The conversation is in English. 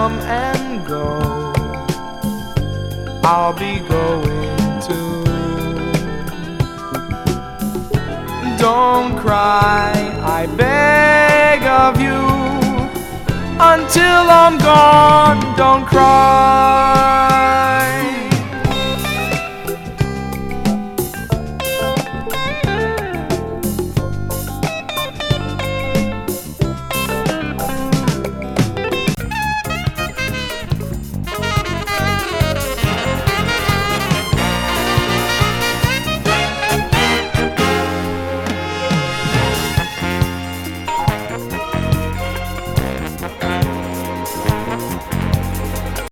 come and go, I'll be going too. Don't cry, I beg of you. Until I'm gone, don't cry.